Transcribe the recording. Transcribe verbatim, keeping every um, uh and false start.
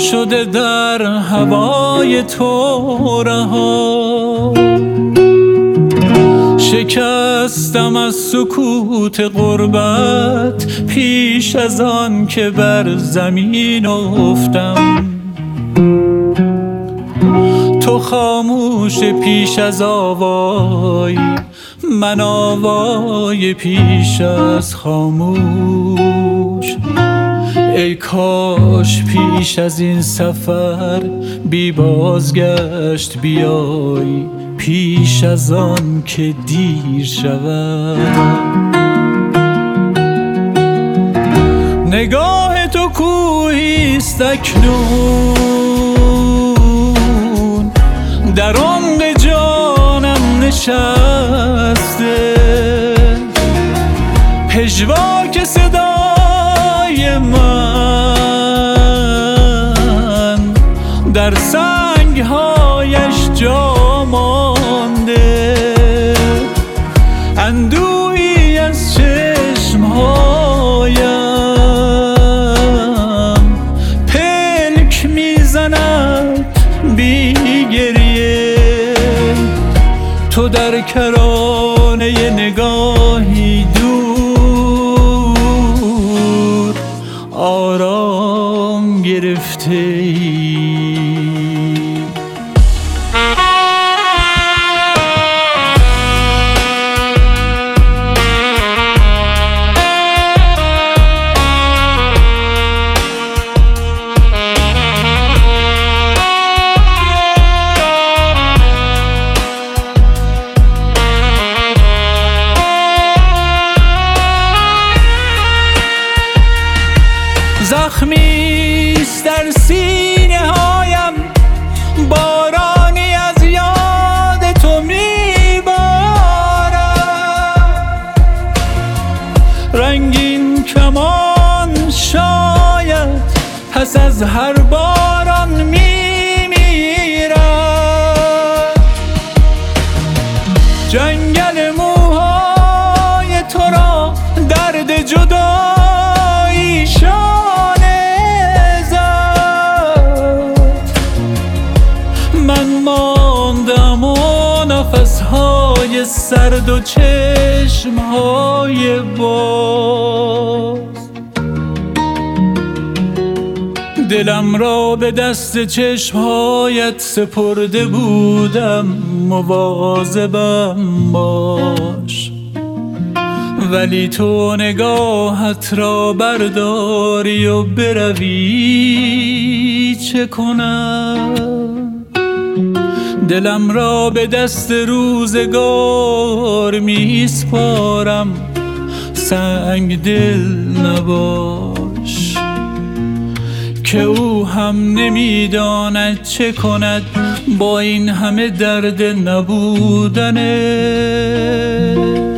شده در هوای تو رها. شکستم از سکوت غربت پیش از آن که بر زمین افتم. تو خاموش پیش از آوایی، من آوای پیش از خاموش. ای کاش پیش از این سفر بی بازگشت بیایی، پیش از آن که دیر شود. نگاه تو کوهیست اکنون، در عمق جانم نشسته. پژواک صدای من در سنگهایش جا مانده. اندوهی از چشمهایم پلک میزند بی گریه. تو در کرانه نگاهی دور آرام گرفته ای. زخمیست در سینه هایم، بارانی از یاد تو میبارد. رنگین کمان شاید پس از هر باران میمیرد. جنگل موهای تو را درد جدایی شانه زد. من ماندم و نفسهای سرد و چشمهای باز. دلم را به دست چشمهایت سپرده بودم، مواظبم باش. ولی تو نگاهت را برداری و بروی، چه کنم؟ دلم را به دست روزگار می سپارم، سنگ دل نباش. که او هم نمیداند چه کند با این همه درد نبودنه.